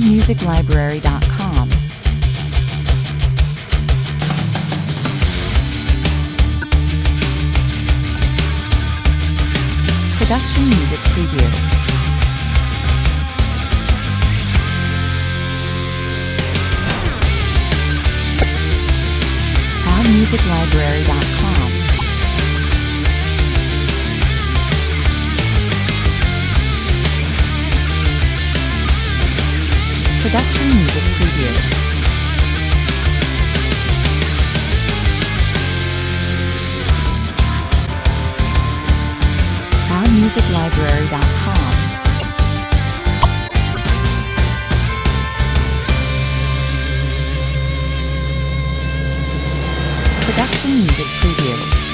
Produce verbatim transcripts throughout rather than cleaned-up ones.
music library dot com. Production Music Preview. Cloud music library dot com. Production Music Preview. cloud music library dot com. Production Music Preview.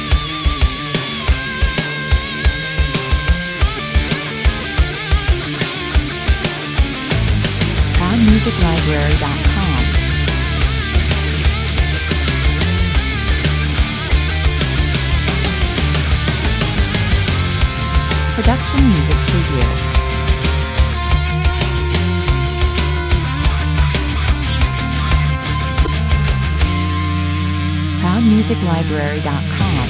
cloud music library dot com. Production Music Preview. cloud music library dot com.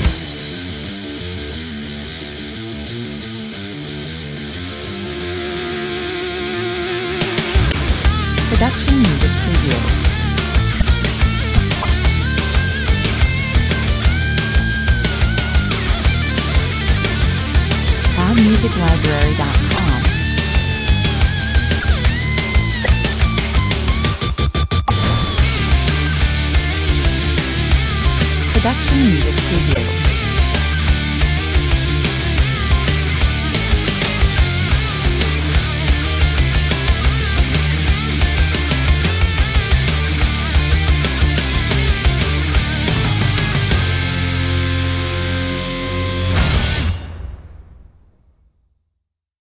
Production Music Preview. cloud music library dot com. Production Music Preview.